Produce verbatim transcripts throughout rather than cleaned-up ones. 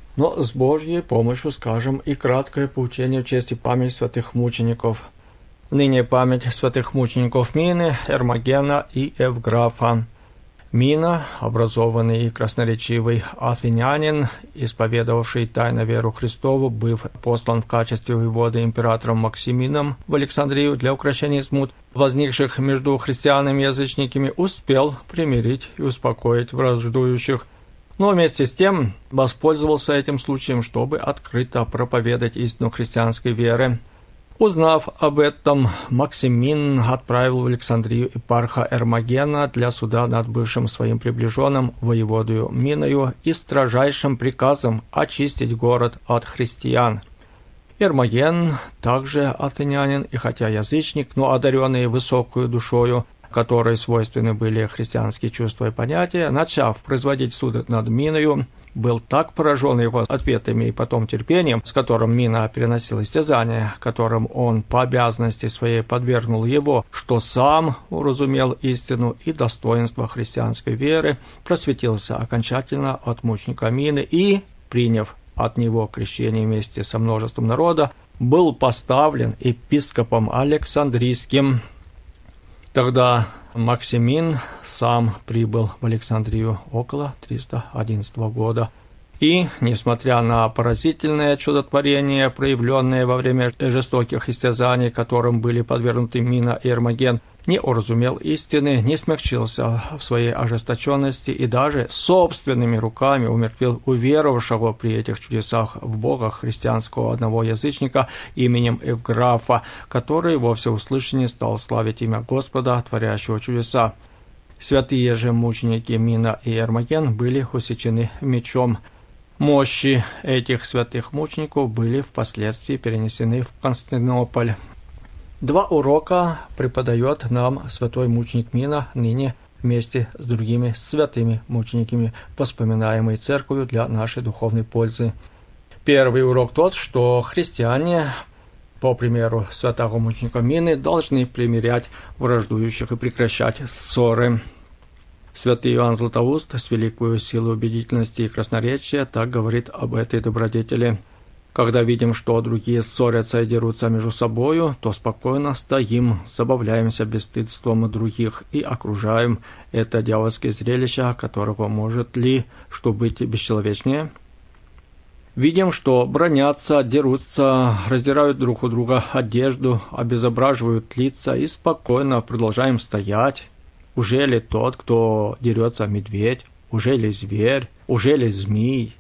Но с Божьей помощью скажем и краткое поучение в честь и память святых мучеников. Ныне память святых мучеников Мины, Эрмогена и Евграфа. Мина, образованный и красноречивый афинянин, исповедовавший тайно веру Христову, быв послан в качестве воеводы императором Максимином в Александрию для укрощения смут, возникших между христианами и язычниками, успел примирить и успокоить враждующих, но вместе с тем воспользовался этим случаем, чтобы открыто проповедать истину христианской веры. Узнав об этом, Максимин отправил в Александрию епарха Эрмогена для суда над бывшим своим приближенным воеводою Миною и строжайшим приказом очистить город от христиан. Эрмоген, также афинянин, и хотя язычник, но одаренный высокую душою, которой свойственны были христианские чувства и понятия, начав производить суд над Миною, был так поражен его ответами и потом терпением, с которым Мина переносил истязания, которым он по обязанности своей подвергнул его, что сам уразумел истину и достоинство христианской веры, просветился окончательно от мученика Мины и, приняв от него крещение вместе со множеством народа, был поставлен епископом Александрийским. Тогда Максимин сам прибыл в Александрию около триста одиннадцатого года. И, несмотря на поразительное чудотворение, проявленное во время жестоких истязаний, которым были подвергнуты Мина и Эрмоген, не уразумел истины, не смягчился в своей ожесточенности и даже собственными руками умертвил уверовавшего при этих чудесах в Бога христианского одного язычника именем Евграфа, который во всеуслышание стал славить имя Господа, творящего чудеса. Святые же мученики Мина и Эрмоген были усечены мечом. Мощи этих святых мучеников были впоследствии перенесены в Константинополь. Два урока преподает нам святой мученик Мина ныне вместе с другими святыми мучениками, воспоминаемой церковью для нашей духовной пользы. Первый урок тот, что христиане, по примеру святого мученика Мины, должны примирять враждующих и прекращать ссоры. Святый Иоанн Златоуст с великой силой убедительности и красноречия так говорит об этой добродетели. Когда видим, что другие ссорятся и дерутся между собою, то спокойно стоим, забавляемся бесстыдством других и окружаем это дьявольское зрелище, которого может ли что быть бесчеловечнее. Видим, что бранятся, дерутся, раздирают друг у друга одежду, обезображивают лица и спокойно продолжаем стоять. Уже ли тот, кто дерется, медведь? Уже ли зверь? Уже ли змей?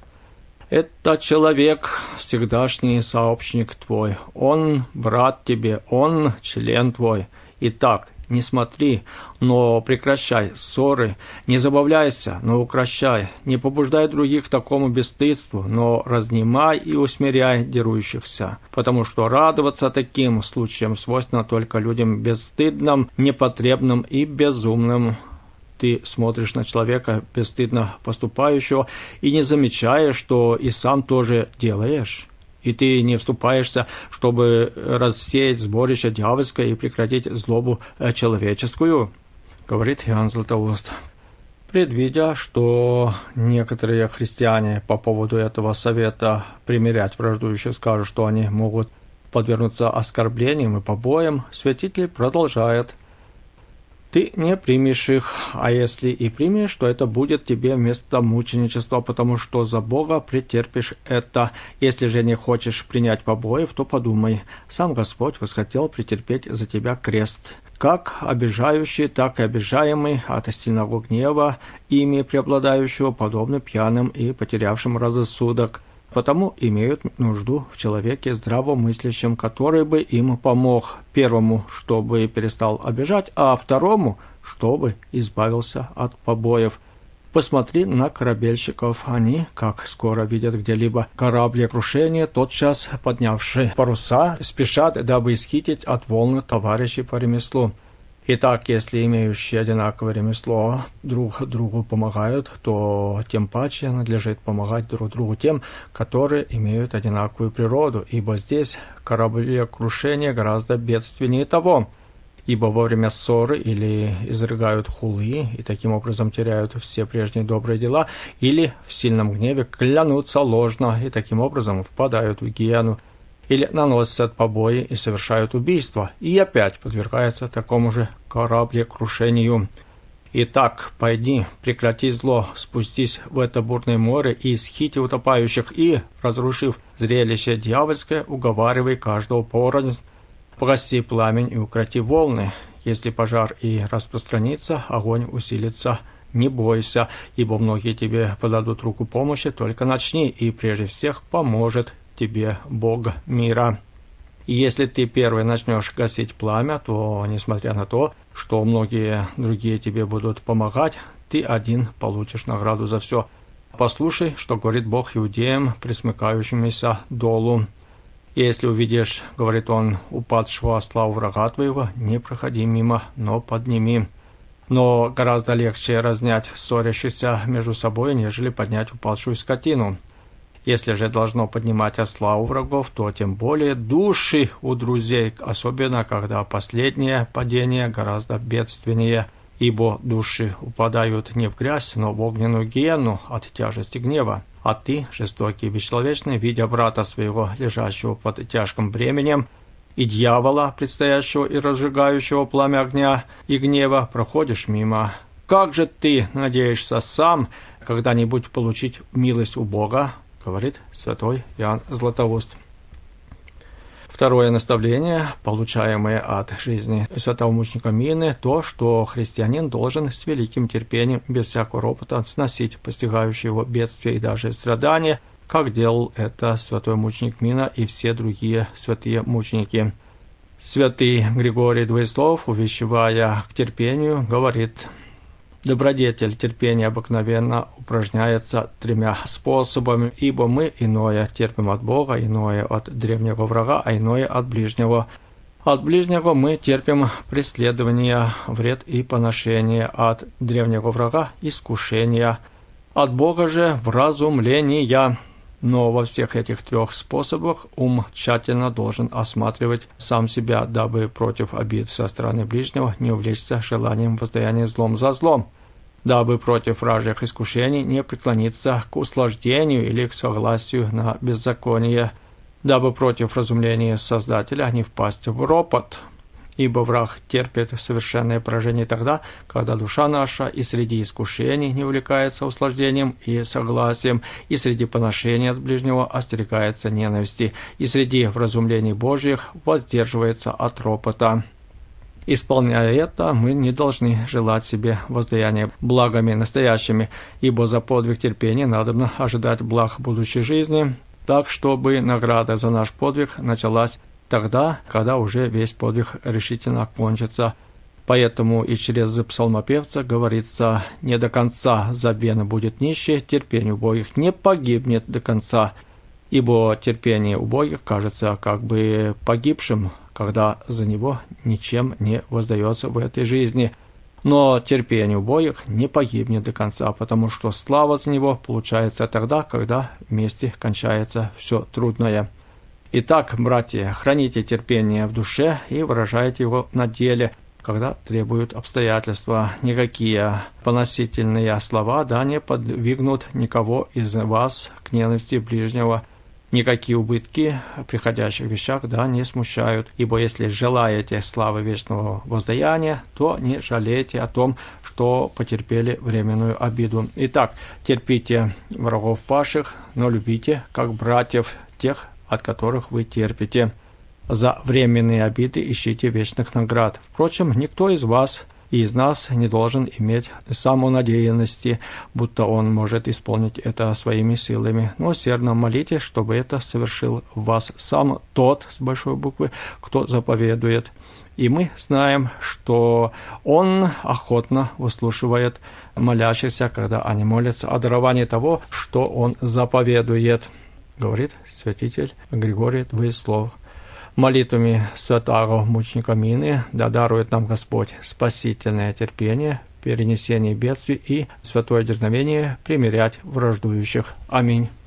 Это человек, всегдашний сообщник твой, он брат тебе, он член твой. Итак, не смотри, но прекращай ссоры, не забавляйся, но укрощай, не побуждай других к такому бесстыдству, но разнимай и усмиряй дерущихся, потому что радоваться таким случаям свойственно только людям бесстыдным, непотребным и безумным. Ты смотришь на человека, бесстыдно поступающего, и не замечаешь, что и сам тоже делаешь. И ты не вступаешься, чтобы рассеять сборище дьявольское и прекратить злобу человеческую, говорит Иоанн Златоуст. Предвидя, что некоторые христиане по поводу этого совета примирять враждующих скажут, что они могут подвергнуться оскорблениям и побоям, святитель продолжает. Ты не примешь их, а если и примешь, то это будет тебе вместо мученичества, потому что за Бога претерпишь это. Если же не хочешь принять побоев, то подумай, сам Господь восхотел претерпеть за тебя крест. Как обижающий, так и обижаемый от сильного гнева, ими преобладающего, подобны пьяным и потерявшим рассудок. Потому имеют нужду в человеке здравомыслящем, который бы им помог, первому, чтобы перестал обижать, а второму, чтобы избавился от побоев. Посмотри на корабельщиков, они, как скоро видят где-либо кораблекрушение, тотчас поднявшие паруса, спешат, дабы исхитить от волны товарищей по ремеслу. Итак, если имеющие одинаковое ремесло друг другу помогают, то тем паче надлежит помогать друг другу тем, которые имеют одинаковую природу, ибо здесь кораблекрушение гораздо бедственнее того. ибо во время ссоры или изрыгают хулы и таким образом теряют все прежние добрые дела, или в сильном гневе клянутся ложно и таким образом впадают в гиену, или наносят побои и совершают убийство, и опять подвергаются такому же кораблекрушению. Итак, пойди, прекрати зло, спустись в это бурное море и исхити утопающих, и, разрушив зрелище дьявольское, уговаривай каждого порознь, погаси пламень и укроти волны. Если пожар и распространится, огонь усилится, не бойся, ибо многие тебе подадут руку помощи, только начни, и прежде всех поможет тебе Бог мира. И если ты первый начнешь гасить пламя, то, несмотря на то, что многие другие тебе будут помогать, ты один получишь награду за все. Послушай, что говорит Бог иудеям, присмыкающимися долу. Если увидишь, говорит он, упадшего осла у врага твоего, не проходи мимо, но подними. Но гораздо легче разнять ссорящихся между собой, нежели поднять упадшую скотину. Если же должно поднимать осла у врагов, то тем более души у друзей, особенно когда последнее падение гораздо бедственнее, ибо души упадают не в грязь, но в огненную гиену от тяжести гнева. А ты, жестокий и бесчеловечный, видя брата своего, лежащего под тяжким бременем, и дьявола, предстоящего и разжигающего пламя огня и гнева, проходишь мимо. Как же ты надеешься сам когда-нибудь получить милость у Бога? Говорит святой Иоанн Златоуст. Второе наставление, получаемое от жизни святого мученика Мины, то, что христианин должен с великим терпением, без всякого ропота, сносить постигающие его бедствия и даже страдания, как делал это святой мученик Мина и все другие святые мученики. Святый Григорий Двоеслов, увещевая к терпению, говорит: добродетель терпения обыкновенно упражняется тремя способами, ибо мы иное терпим от Бога, иное от древнего врага, а иное от ближнего. От ближнего мы терпим преследование, вред и поношение, от древнего врага – искушения, от Бога же – вразумления. Но во всех этих трех способах ум тщательно должен осматривать сам себя, дабы против обид со стороны ближнего не увлечься желанием воздаяния злом за злом, дабы против вражьих искушений не преклониться к услаждению или к согласию на беззаконие, дабы против разумления Создателя не впасть в ропот. Ибо враг терпит совершенное поражение тогда, когда душа наша и среди искушений не увлекается услаждением и согласием, и среди поношения от ближнего остерегается ненависти, и среди вразумлений Божьих воздерживается от ропота. Исполняя это, мы не должны желать себе воздаяния благами настоящими, ибо за подвиг терпения надобно ожидать благ будущей жизни, так, чтобы награда за наш подвиг началась тогда, когда уже весь подвиг решительно кончится. Поэтому и через псалмопевца говорится: «Не до конца забвен будет нищий, терпение убогих не погибнет до конца». Ибо терпение убогих кажется как бы погибшим, когда за него ничем не воздается в этой жизни. Но терпение убогих не погибнет до конца, потому что слава за него получается тогда, когда вместе кончается все трудное. Итак, братья, храните терпение в душе и выражайте его на деле, когда требуют обстоятельства. Никакие поносительные слова да не подвигнут никого из вас к ненависти ближнего. Никакие убытки в приходящих вещах да не смущают, ибо если желаете славы вечного воздаяния, то не жалейте о том, что потерпели временную обиду. Итак, терпите врагов ваших, но любите, как братьев, тех, от которых вы терпите. За временные обиды ищите вечных наград. Впрочем, никто из вас и из нас не должен иметь самонадеянности, будто он может исполнить это своими силами, но усердно молитесь, чтобы это совершил в вас сам тот, с большой буквы, кто заповедует. И мы знаем, что он охотно выслушивает молящихся, когда они молятся о даровании того, что он заповедует, говорит святитель Григорий Двоеслов. Молитвами святого мученика Мины да дарует нам Господь спасительное терпение, перенесение бедствий и святое дерзновение примирять враждующих. Аминь.